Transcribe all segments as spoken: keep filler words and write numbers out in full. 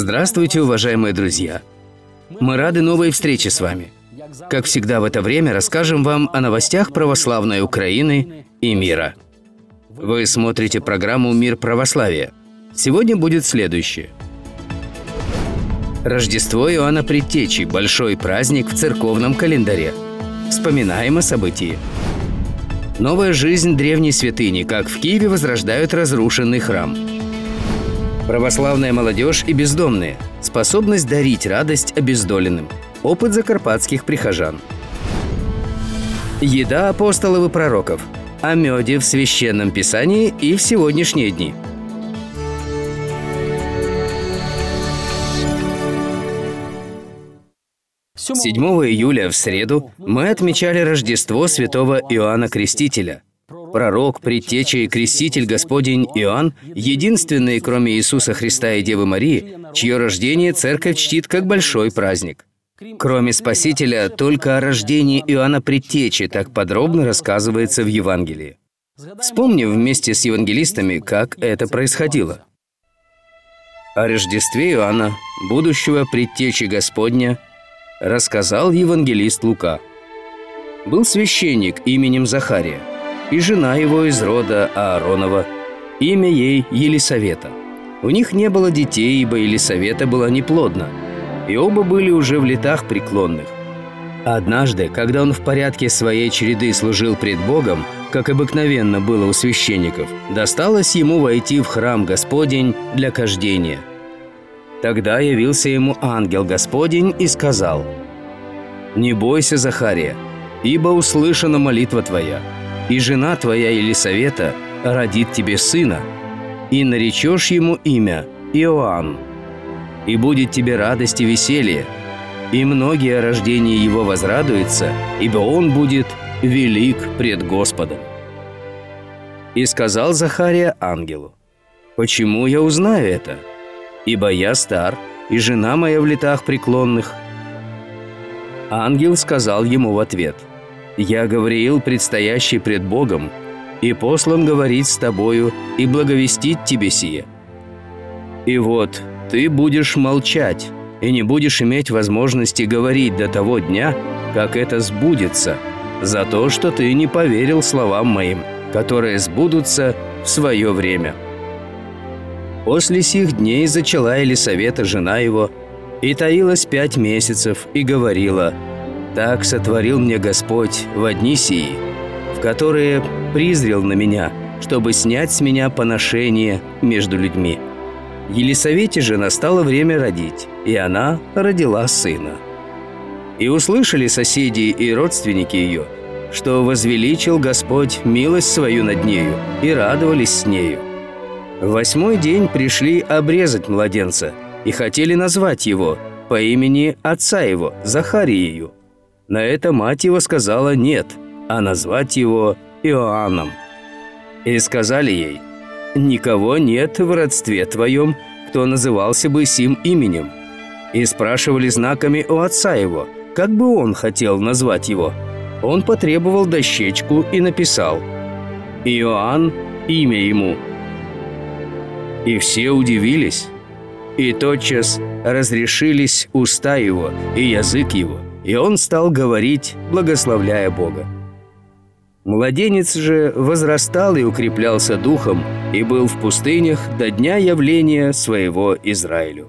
Здравствуйте, уважаемые друзья! Мы рады новой встрече с вами. Как всегда в это время расскажем вам о новостях православной Украины и мира. Вы смотрите программу «Мир православия». Сегодня будет следующее. Рождество Иоанна Предтечи – большой праздник в церковном календаре. Вспоминаем о событии. Новая жизнь древней святыни, как в Киеве возрождают разрушенный храм. Православная молодежь и бездомные. Способность дарить радость обездоленным. Опыт закарпатских прихожан. Еда апостолов и пророков. О меде в Священном Писании и в сегодняшние дни. седьмого июля в среду мы отмечали Рождество святого Иоанна Крестителя. Пророк, предтеча и креститель Господень Иоанн – единственный, кроме Иисуса Христа и Девы Марии, чье рождение церковь чтит как большой праздник. Кроме Спасителя, только о рождении Иоанна Предтечи так подробно рассказывается в Евангелии. Вспомним вместе с евангелистами, как это происходило. О Рождестве Иоанна, будущего предтечи Господня, рассказал евангелист Лука. Был священник именем Захария, и жена его из рода Ааронова, имя ей Елисавета. У них не было детей, ибо Елисавета была неплодна, и оба были уже в летах преклонных. Однажды, когда он в порядке своей череды служил пред Богом, как обыкновенно было у священников, досталось ему войти в храм Господень для кождения. Тогда явился ему ангел Господень и сказал: «Не бойся, Захария, ибо услышана молитва твоя, и жена твоя Елисавета родит тебе сына, и наречешь ему имя Иоанн. И будет тебе радость и веселье, и многие о рождении его возрадуются, ибо он будет велик пред Господом». И сказал Захария ангелу: «Почему я узнаю это? Ибо я стар, и жена моя в летах преклонных». Ангел сказал ему в ответ: «Я Гавриил, предстоящий пред Богом, и послан говорить с тобою и благовестить тебе сие. И вот ты будешь молчать, и не будешь иметь возможности говорить до того дня, как это сбудется, за то, что ты не поверил словам моим, которые сбудутся в свое время». После сих дней зачала Елисавета, жена его, и таилась пять месяцев, и говорила: «Так сотворил мне Господь во дни сии, в которые призрел на меня, чтобы снять с меня поношение между людьми». Елисавете же настало время родить, и она родила сына. И услышали соседи и родственники ее, что возвеличил Господь милость свою над нею, и радовались с нею. В восьмой день пришли обрезать младенца и хотели назвать его по имени отца его, Захариею. На это мать его сказала «нет», а назвать его Иоанном. И сказали ей: «Никого нет в родстве твоем, кто назывался бы сим именем». И спрашивали знаками у отца его, как бы он хотел назвать его. Он потребовал дощечку и написал: «Иоанн – имя ему». И все удивились, и тотчас разрешились уста его и язык его, и он стал говорить, благословляя Бога. Младенец же возрастал и укреплялся духом, и был в пустынях до дня явления своего Израилю.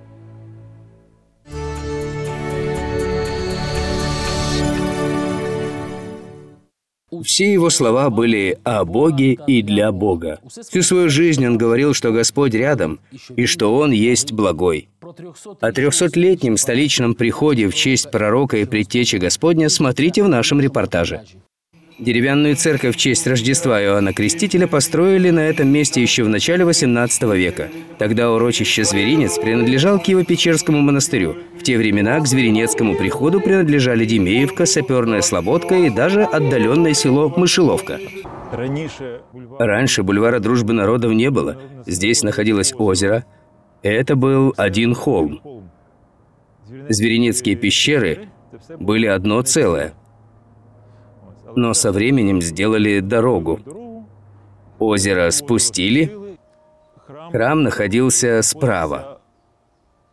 Все его слова были о Боге и для Бога. Всю свою жизнь он говорил, что Господь рядом и что Он есть благой. О трехсотлетнем столичном приходе в честь пророка и предтечи Господня смотрите в нашем репортаже. Деревянную церковь в честь Рождества Иоанна Крестителя построили на этом месте еще в начале восемнадцатого века. Тогда урочище Зверинец принадлежал Киево-Печерскому монастырю. В те времена к Зверинецкому приходу принадлежали Демеевка, Саперная Слободка и даже отдаленное село Мышеловка. Раньше бульвара Дружбы народов не было. Здесь находилось озеро. Это был один холм. Зверинецкие пещеры были одно целое. Но со временем сделали дорогу. Озеро спустили, храм находился справа.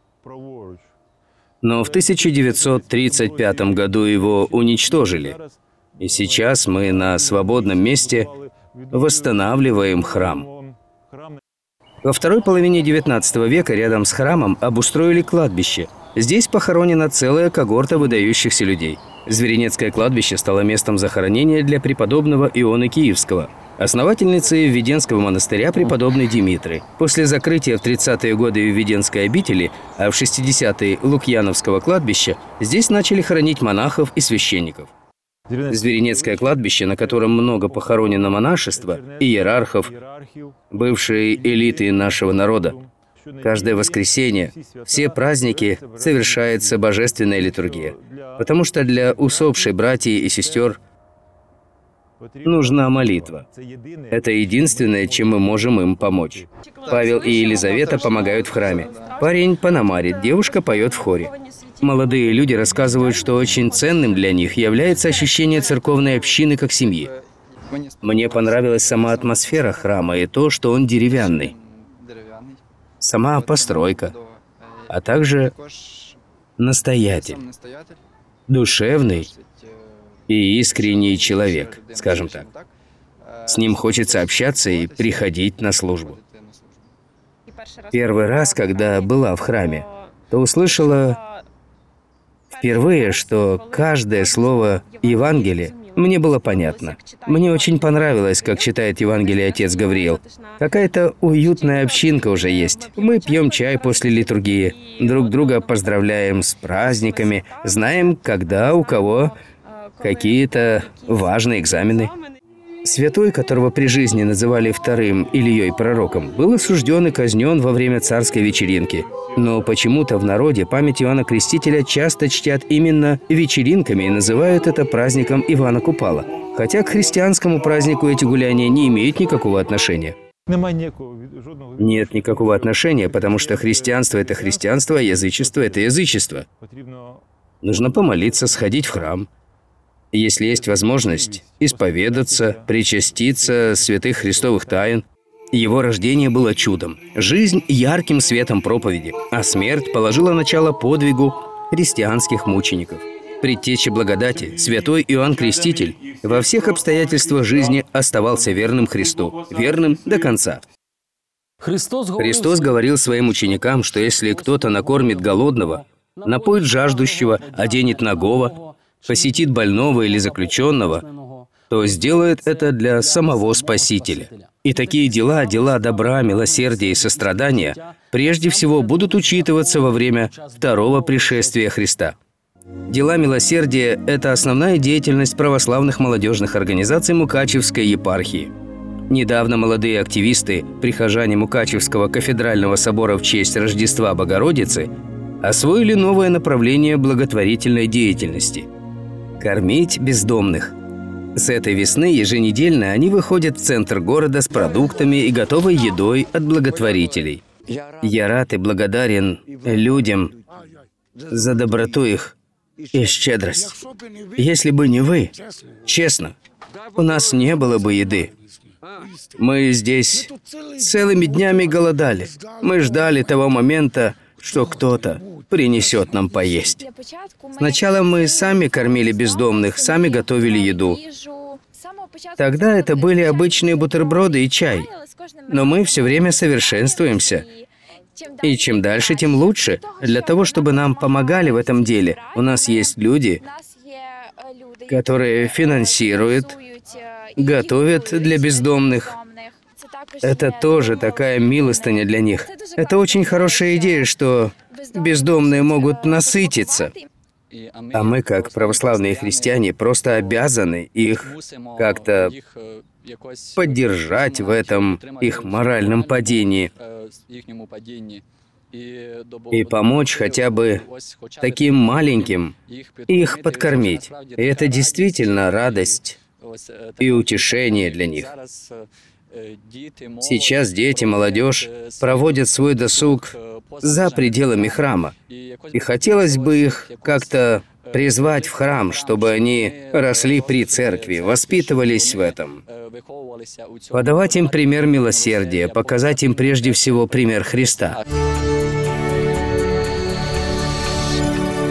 Но в тысяча девятьсот тридцать пятом году его уничтожили. И сейчас мы на свободном месте восстанавливаем храм. Во второй половине девятнадцатого века рядом с храмом обустроили кладбище. Здесь похоронена целая когорта выдающихся людей. Зверинецкое кладбище стало местом захоронения для преподобного Ионы Киевского, основательницы Введенского монастыря преподобной Димитры. После закрытия в тридцатые годы Введенской обители, а в шестидесятые Лукьяновского кладбища, здесь начали хоронить монахов и священников. Зверинецкое кладбище, на котором много похоронено монашества, иерархов, бывшей элиты нашего народа. Каждое воскресенье, все праздники совершается божественная литургия, потому что для усопшей братьев и сестер нужна молитва. Это единственное, чем мы можем им помочь. Павел и Елизавета помогают в храме. Парень пономарит, девушка поет в хоре. Молодые люди рассказывают, что очень ценным для них является ощущение церковной общины как семьи. Мне понравилась сама атмосфера храма и то, что он деревянный. Сама постройка, а также настоятель, душевный и искренний человек, скажем так. С ним хочется общаться и приходить на службу. Первый раз, когда была в храме, то услышала впервые, что каждое слово Евангелия мне было понятно. Мне очень понравилось, как читает Евангелие отец Гавриил. Какая-то уютная общинка уже есть. Мы пьем чай после литургии, друг друга поздравляем с праздниками, знаем, когда у кого какие-то важные экзамены. Святой, которого при жизни называли вторым Ильей пророком, был осужден и казнен во время царской вечеринки. Но почему-то в народе память Иоанна Крестителя часто чтят именно вечеринками и называют это праздником Ивана Купала. Хотя к христианскому празднику эти гуляния не имеют никакого отношения. Нет никакого отношения, потому что христианство – это христианство, а язычество – это язычество. Нужно помолиться, сходить в храм. Если есть возможность исповедаться, причаститься святых христовых тайн. Его рождение было чудом, жизнь – ярким светом проповеди, а смерть положила начало подвигу христианских мучеников. Предтеча благодати, святой Иоанн Креститель, во всех обстоятельствах жизни оставался верным Христу, верным до конца. Христос говорил своим ученикам, что если кто-то накормит голодного, напоит жаждущего, оденет нагого, посетит больного или заключенного, то сделает это для самого Спасителя. И такие дела, дела добра, милосердия и сострадания, прежде всего будут учитываться во время второго пришествия Христа. Дела милосердия – это основная деятельность православных молодежных организаций Мукачевской епархии. Недавно молодые активисты, прихожане Мукачевского кафедрального собора в честь Рождества Богородицы, освоили новое направление благотворительной деятельности – кормить бездомных. С этой весны еженедельно они выходят в центр города с продуктами и готовой едой от благотворителей. Я рад и благодарен людям за доброту их и щедрость. Если бы не вы, честно, у нас не было бы еды. Мы здесь целыми днями голодали. Мы ждали того момента, что кто-то принесет нам поесть. Сначала мы сами кормили бездомных, сами готовили еду. Тогда это были обычные бутерброды и чай. Но мы все время совершенствуемся. И чем дальше, тем лучше. Для того, чтобы нам помогали в этом деле, у нас есть люди, которые финансируют, готовят для бездомных. Это тоже такая милостыня для них. Это очень хорошая идея, что бездомные могут насытиться. А мы, как православные христиане, просто обязаны их как-то поддержать в этом их моральном падении и помочь хотя бы таким маленьким их подкормить. И это действительно радость и утешение для них. Сейчас дети, молодежь проводят свой досуг за пределами храма. И хотелось бы их как-то призвать в храм, чтобы они росли при церкви, воспитывались в этом. Подавать им пример милосердия, показать им прежде всего пример Христа.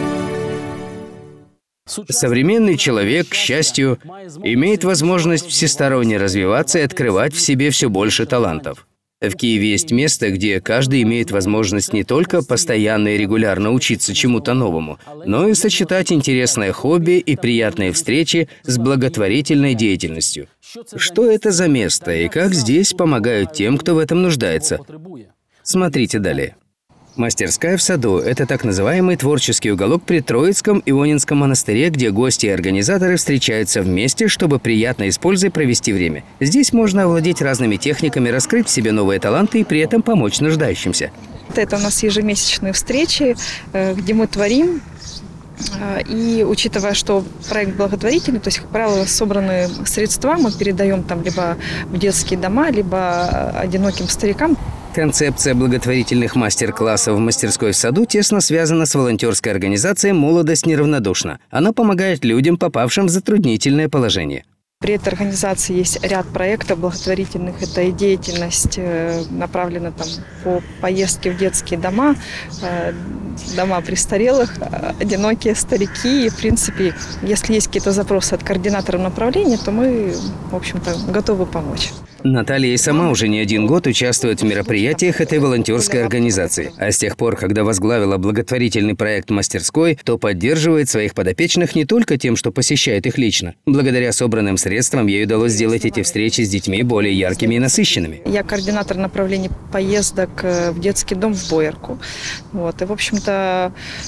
Современный человек, к счастью, имеет возможность всесторонне развиваться и открывать в себе все больше талантов. В Киеве есть место, где каждый имеет возможность не только постоянно и регулярно учиться чему-то новому, но и сочетать интересное хобби и приятные встречи с благотворительной деятельностью. Что это за место и как здесь помогают тем, кто в этом нуждается? Смотрите далее. Мастерская в саду – это так называемый творческий уголок при Троицком Ионинском монастыре, где гости и организаторы встречаются вместе, чтобы приятно и с пользой провести время. Здесь можно овладеть разными техниками, раскрыть в себе новые таланты и при этом помочь нуждающимся. Это у нас ежемесячные встречи, где мы творим. И учитывая, что проект благотворительный, то есть, как правило, собранные средства мы передаем там либо в детские дома, либо одиноким старикам. Концепция благотворительных мастер-классов в мастерской в саду тесно связана с волонтерской организацией «Молодость неравнодушна». Она помогает людям, попавшим в затруднительное положение. При этой организации есть ряд проектов благотворительных. Это и деятельность направлена там, по поездке в детские дома, дома престарелых, одинокие старики. И, в принципе, если есть какие-то запросы от координатора направления, то мы, в общем-то, готовы помочь. Наталья и сама уже не один год участвует в мероприятиях этой волонтерской организации. А с тех пор, когда возглавила благотворительный проект мастерской, то поддерживает своих подопечных не только тем, что посещает их лично. Благодаря собранным средствам ей удалось сделать эти встречи с детьми более яркими и насыщенными. Я координатор направления поездок в детский дом в Боярку. Вот. И, в общем-то,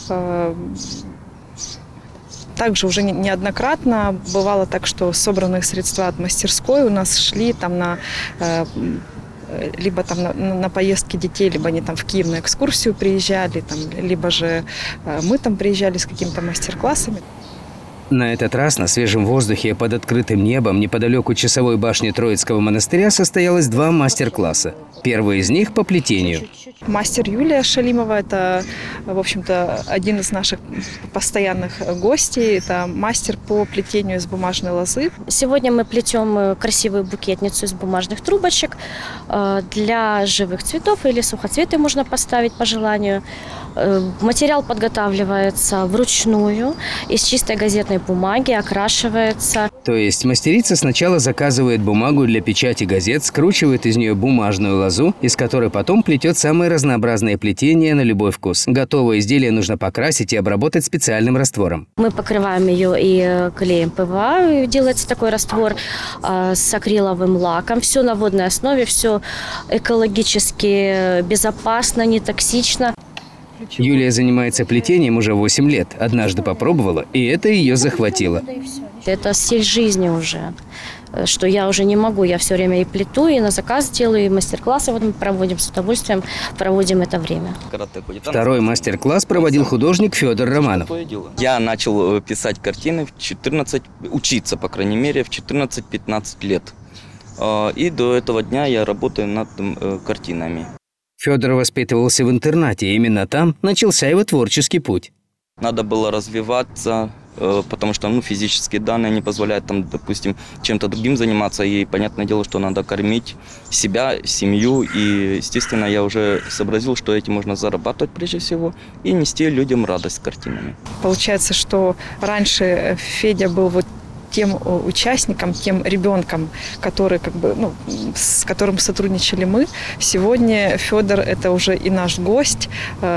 также уже неоднократно бывало так, что собранные средства от мастерской у нас шли там на либо там на, на поездки детей, либо они там в Киев на экскурсию приезжали, там, либо же мы там приезжали с какими-то мастер-классами. На этот раз на свежем воздухе под открытым небом неподалеку часовой башни Троицкого монастыря состоялось два мастер-класса. Первый из них по плетению. Мастер Юлия Шалимова – это, в общем-то, один из наших постоянных гостей. Это мастер по плетению из бумажной лозы. Сегодня мы плетем красивую букетницу из бумажных трубочек для живых цветов или сухоцветы можно поставить по желанию. Материал подготавливается вручную из чистой газетной бумаги, окрашивается. То есть мастерица сначала заказывает бумагу для печати газет, скручивает из нее бумажную лозу, из которой потом плетет самые разнообразные плетения на любой вкус. Готовое изделие нужно покрасить и обработать специальным раствором. Мы покрываем ее и клеем ПВА, делается такой раствор с акриловым лаком. Все на водной основе, все экологически безопасно, не токсично. Юлия занимается плетением уже восемь лет. Однажды попробовала, и это ее захватило. Это стиль жизни уже, что я уже не могу. Я все время и плету, и на заказ делаю, и мастер-классы вот мы проводим с удовольствием, проводим это время. Второй мастер-класс проводил художник Федор Романов. Я начал писать картины в четырнадцать, учиться, по крайней мере, в четырнадцать-пятнадцать лет. И до этого дня я работаю над картинами. Федор воспитывался в интернате, и именно там начался его творческий путь. Надо было развиваться, потому что ну, физические данные не позволяют, там, допустим, чем-то другим заниматься. И понятное дело, что надо кормить себя, семью. И, естественно, я уже сообразил, что этим можно зарабатывать прежде всего и нести людям радость с картинами. Получается, что раньше Федя был вот тем участником, тем ребенком, который, как бы, ну, с которым сотрудничали мы. Сегодня Федор – это уже и наш гость.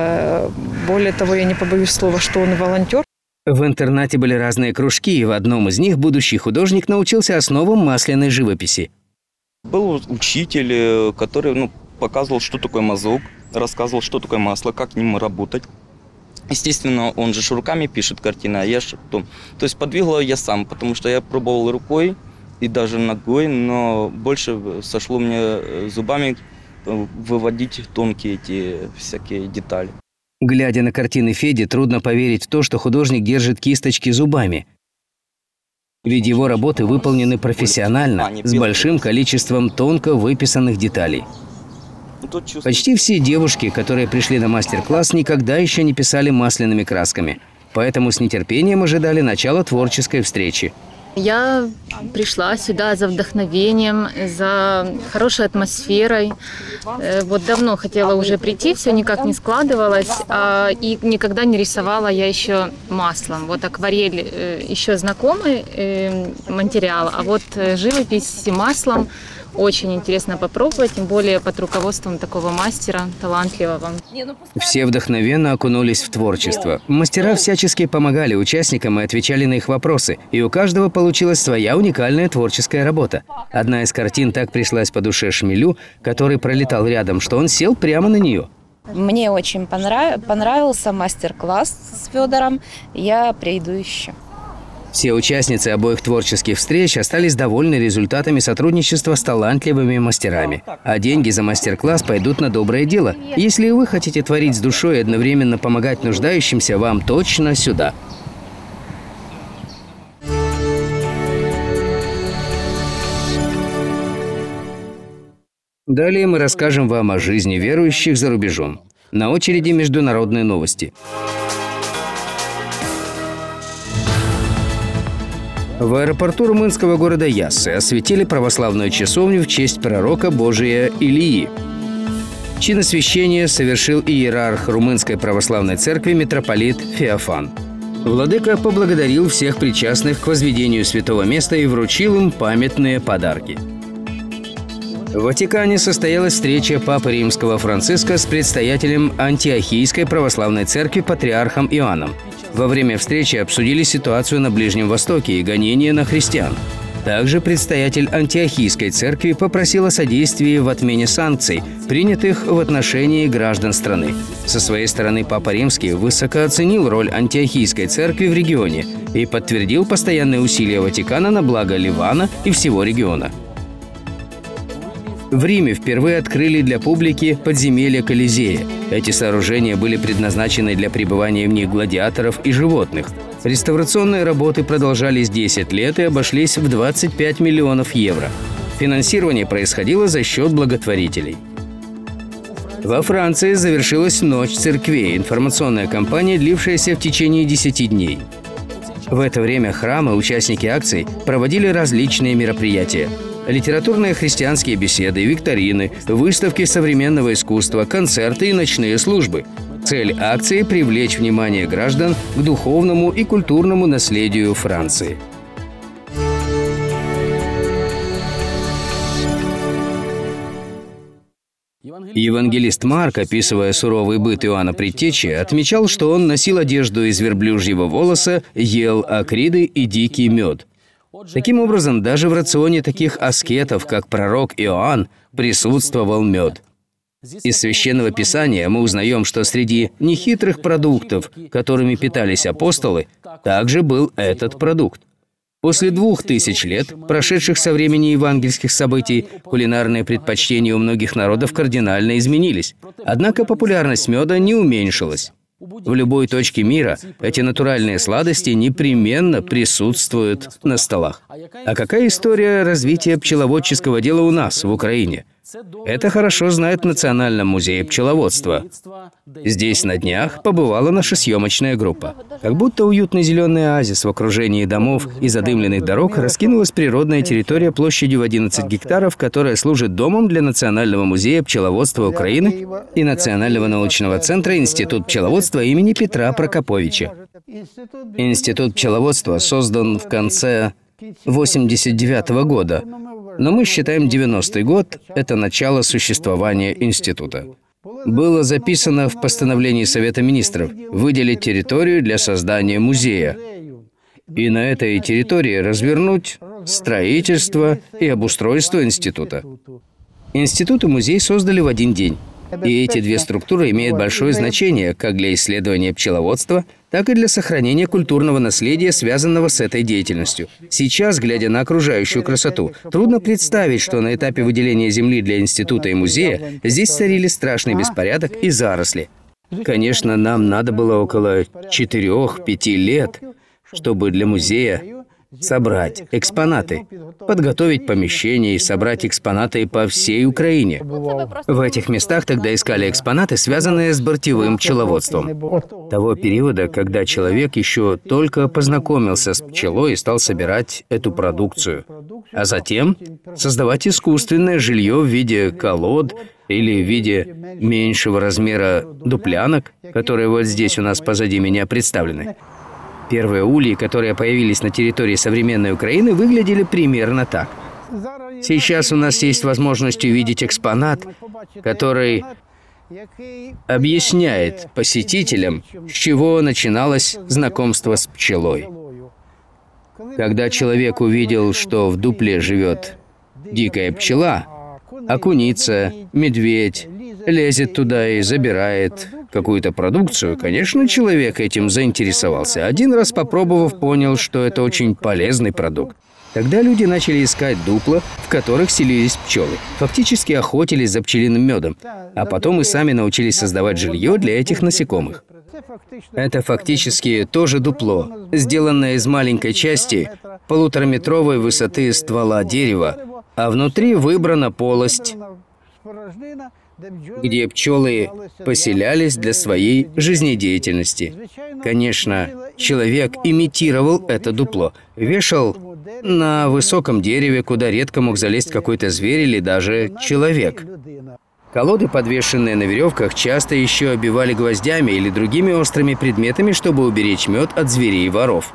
Более того, я не побоюсь слова, что он волонтер. В интернате были разные кружки, и в одном из них будущий художник научился основам масляной живописи. Был учитель, который ну, показывал, что такое мазок, рассказывал, что такое масло, как с ним работать. Естественно, он же руками пишет картины, а я что? То есть подвигал я сам, потому что я пробовал рукой и даже ногой, но больше сошло мне зубами выводить тонкие эти всякие детали. Глядя на картины Феди, трудно поверить в то, что художник держит кисточки зубами. Ведь его работы выполнены профессионально, с большим количеством тонко выписанных деталей. Почти все девушки, которые пришли на мастер-класс, никогда еще не писали масляными красками. Поэтому с нетерпением ожидали начала творческой встречи. Я пришла сюда за вдохновением, за хорошей атмосферой. Э, Вот давно хотела уже прийти, все никак не складывалось, а, и никогда не рисовала я еще маслом. Вот акварель э, еще знакомый э, материал, а вот э, живопись маслом очень интересно попробовать, тем более под руководством такого мастера, талантливого. Все вдохновенно окунулись в творчество. Мастера всячески помогали участникам и отвечали на их вопросы, и у каждого получилась своя уникальная творческая работа. Одна из картин так пришлась по душе Шмелю, который пролетал рядом, что он сел прямо на нее. Мне очень понрав... понравился мастер-класс с Федором. Я приду еще. Все участницы обоих творческих встреч остались довольны результатами сотрудничества с талантливыми мастерами. А деньги за мастер-класс пойдут на доброе дело. Если вы хотите творить с душой и одновременно помогать нуждающимся, вам точно сюда. Далее мы расскажем вам о жизни верующих за рубежом. На очереди международные новости. В аэропорту румынского города Яссы осветили православную часовню в честь пророка Божия Илии. Чин освящения совершил иерарх Румынской православной церкви митрополит Феофан. Владыка поблагодарил всех причастных к возведению святого места и вручил им памятные подарки. В Ватикане состоялась встреча Папы Римского Франциска с предстоятелем Антиохийской православной церкви патриархом Иоанном. Во время встречи обсудили ситуацию на Ближнем Востоке и гонения на христиан. Также предстоятель Антиохийской церкви попросил о содействии в отмене санкций, принятых в отношении граждан страны. Со своей стороны Папа Римский высоко оценил роль Антиохийской церкви в регионе и подтвердил постоянные усилия Ватикана на благо Ливана и всего региона. В Риме впервые открыли для публики подземелья Колизея. Эти сооружения были предназначены для пребывания в них гладиаторов и животных. Реставрационные работы продолжались десять лет и обошлись в двадцать пять миллионов евро. Финансирование происходило за счет благотворителей. Во Франции завершилась Ночь церквей, информационная кампания, длившаяся в течение десяти дней. В это время храмы, участники акций, проводили различные мероприятия. Литературные христианские беседы, викторины, выставки современного искусства, концерты и ночные службы. Цель акции – привлечь внимание граждан к духовному и культурному наследию Франции. Евангелист Марк, описывая суровый быт Иоанна Предтечи, отмечал, что он носил одежду из верблюжьего волоса, ел акриды и дикий мед. Таким образом, даже в рационе таких аскетов, как пророк Иоанн, присутствовал мед. Из Священного Писания мы узнаем, что среди нехитрых продуктов, которыми питались апостолы, также был этот продукт. После двух тысяч лет, прошедших со времени евангельских событий, кулинарные предпочтения у многих народов кардинально изменились. Однако популярность меда не уменьшилась. В любой точке мира эти натуральные сладости непременно присутствуют на столах. А какая история развития пчеловодческого дела у нас, в Украине? Это хорошо знает в Национальном музее пчеловодства. Здесь на днях побывала наша съемочная группа. Как будто уютный зеленый оазис в окружении домов и задымленных дорог раскинулась природная территория площадью в одиннадцать гектаров, которая служит домом для Национального музея пчеловодства Украины и Национального научного центра Институт пчеловодства имени Петра Прокоповича. Институт пчеловодства создан в конце восемьдесят девятого года, но мы считаем девяностый год – это начало существования института. Было записано в постановлении Совета министров выделить территорию для создания музея и на этой территории развернуть строительство и обустройство института. Институт и музей создали в один день. И эти две структуры имеют большое значение как для исследования пчеловодства, так и для сохранения культурного наследия, связанного с этой деятельностью. Сейчас, глядя на окружающую красоту, трудно представить, что на этапе выделения земли для института и музея здесь царили страшный беспорядок и заросли. Конечно, нам надо было около четырёх-пяти лет, чтобы для музея собрать экспонаты, подготовить помещение и собрать экспонаты по всей Украине. В этих местах тогда искали экспонаты, связанные с бортевым пчеловодством. Того периода, когда человек еще только познакомился с пчелой и стал собирать эту продукцию, а затем создавать искусственное жилье в виде колод или в виде меньшего размера дуплянок, которые вот здесь у нас позади меня представлены. Первые ульи, которые появились на территории современной Украины, выглядели примерно так. Сейчас у нас есть возможность увидеть экспонат, который объясняет посетителям, с чего начиналось знакомство с пчелой. Когда человек увидел, что в дупле живет дикая пчела, окуница, медведь, лезет туда и забирает какую-то продукцию, конечно, человек этим заинтересовался. Один раз попробовав, понял, что это очень полезный продукт. Тогда люди начали искать дупла, в которых селились пчелы. Фактически охотились за пчелиным медом, а потом и сами научились создавать жилье для этих насекомых. Это фактически тоже дупло, сделанное из маленькой части полутораметровой высоты ствола дерева, а внутри выбрана полость, где пчелы поселялись для своей жизнедеятельности. Конечно, человек имитировал это дупло, вешал на высоком дереве, куда редко мог залезть какой-то зверь или даже человек. Колоды, подвешенные на веревках, часто еще обивали гвоздями или другими острыми предметами, чтобы уберечь мед от зверей и воров.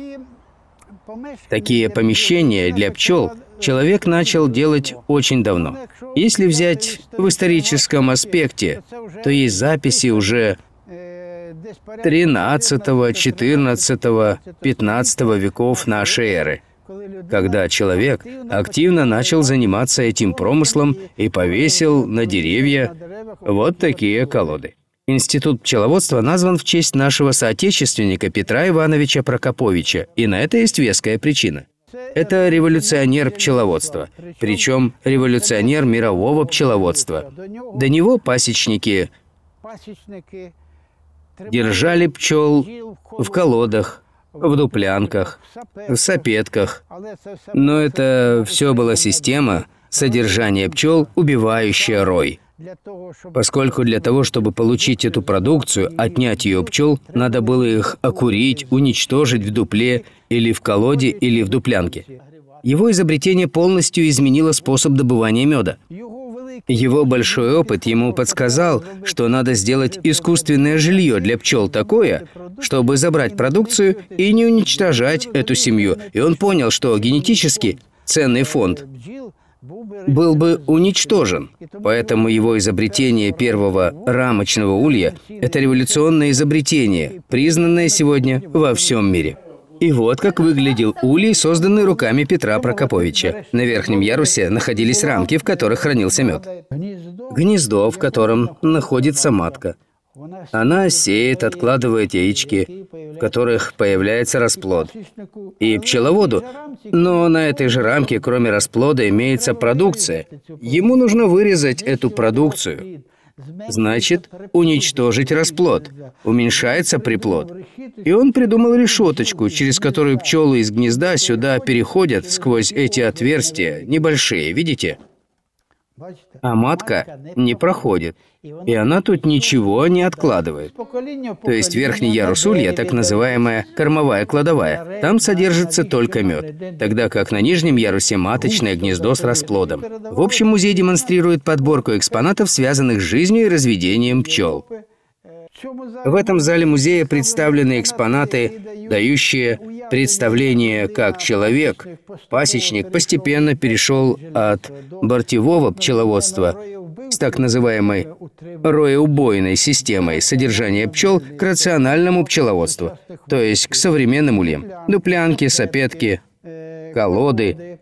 Такие помещения для пчел человек начал делать очень давно. Если взять в историческом аспекте, то есть записи уже тринадцатого, четырнадцатого, пятнадцатого веков нашей эры, когда человек активно начал заниматься этим промыслом и повесил на деревья вот такие колоды. Институт пчеловодства назван в честь нашего соотечественника Петра Ивановича Прокоповича, и на это есть веская причина. Это революционер пчеловодства, причем революционер мирового пчеловодства. До него пасечники держали пчел в колодах, в дуплянках, в сапетках. Но это все была система содержания пчел, убивающая рой. Поскольку для того, чтобы получить эту продукцию, отнять ее у пчел, надо было их окурить, уничтожить в дупле или в колоде, или в дуплянке. Его изобретение полностью изменило способ добывания меда. Его большой опыт ему подсказал, что надо сделать искусственное жилье для пчел такое, чтобы забрать продукцию и не уничтожать эту семью. И он понял, что генетически ценный фонд был бы уничтожен. Поэтому его изобретение первого рамочного улья – это революционное изобретение, признанное сегодня во всем мире. И вот как выглядел улей, созданный руками Петра Прокоповича. На верхнем ярусе находились рамки, в которых хранился мед. Гнездо, в котором находится матка. Она сеет, откладывает яички, в которых появляется расплод. И пчеловоду, но на этой же рамке, кроме расплода, имеется продукция. Ему нужно вырезать эту продукцию. Значит, уничтожить расплод. Уменьшается приплод. И он придумал решеточку, через которую пчелы из гнезда сюда переходят сквозь эти отверстия, небольшие, видите? А матка не проходит. И она тут ничего не откладывает. То есть верхний ярус улья, так называемая кормовая кладовая, там содержится только мед, тогда как на нижнем ярусе маточное гнездо с расплодом. В общем, музей демонстрирует подборку экспонатов, связанных с жизнью и разведением пчел. В этом зале музея представлены экспонаты, дающие представление, как человек, пасечник, постепенно перешел от бортевого пчеловодства с так называемой роеубойной системой содержания пчел к рациональному пчеловодству, то есть к современным ульям. Дуплянки, сапетки, колоды.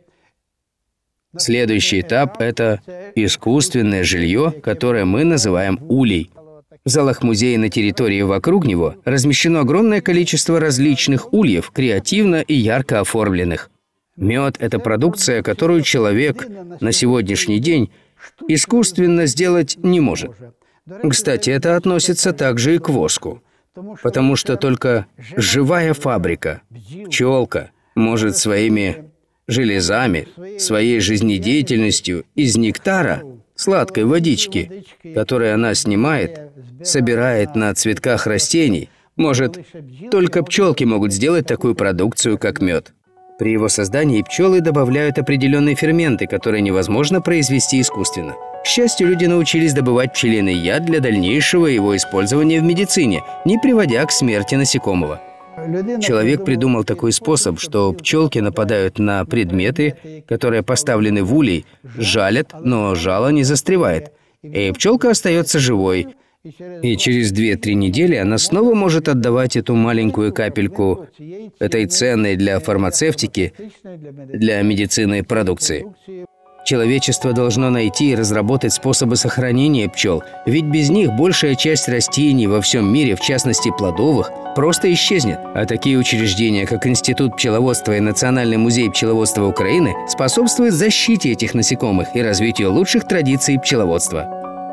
Следующий этап – это искусственное жилье, которое мы называем улей. В залах музея на территории вокруг него размещено огромное количество различных ульев, креативно и ярко оформленных. Мед – это продукция, которую человек на сегодняшний день искусственно сделать не может. Кстати, это относится также и к воску, потому что только живая фабрика, пчелка, может своими железами, своей жизнедеятельностью из нектара, сладкой водички, которую она снимает, собирает на цветках растений, может, только пчелки могут сделать такую продукцию, как мед. При его создании пчелы добавляют определенные ферменты, которые невозможно произвести искусственно. К счастью, люди научились добывать пчелиный яд для дальнейшего его использования в медицине, не приводя к смерти насекомого. Человек придумал такой способ, что пчелки нападают на предметы, которые поставлены в улей, жалят, но жало не застревает, и пчелка остается живой. И через две-три недели она снова может отдавать эту маленькую капельку этой ценной для фармацевтики, для медицины продукции. Человечество должно найти и разработать способы сохранения пчел, ведь без них большая часть растений во всем мире, в частности плодовых, просто исчезнет. А такие учреждения, как Институт пчеловодства и Национальный музей пчеловодства Украины, способствуют защите этих насекомых и развитию лучших традиций пчеловодства.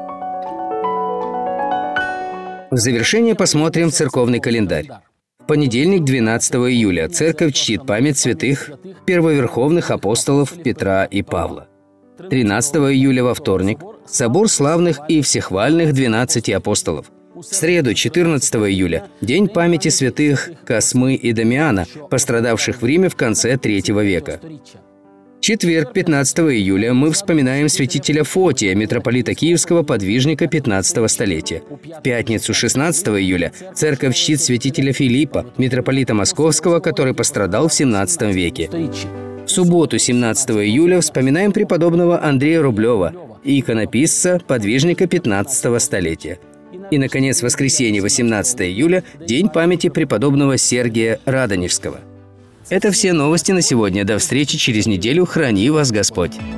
В завершение посмотрим церковный календарь. В понедельник, двенадцатого июля, церковь чтит память святых первоверховных апостолов Петра и Павла. тринадцатого июля, во вторник, собор славных и всехвальных двенадцати апостолов. В среду, четырнадцатого июля, день памяти святых Космы и Дамиана, пострадавших в Риме в конце третьего века. В четверг, пятнадцатого июля, мы вспоминаем святителя Фотия, митрополита Киевского, подвижника пятнадцатого столетия. В пятницу, шестнадцатого июля, церковь чтит святителя Филиппа, митрополита Московского, который пострадал в семнадцатом веке. В субботу, семнадцатого июля, вспоминаем преподобного Андрея Рублева, иконописца, подвижника пятнадцатого столетия. И, наконец, в воскресенье, восемнадцатого июля, день памяти преподобного Сергия Радонежского. Это все новости на сегодня. До встречи через неделю. Храни вас Господь!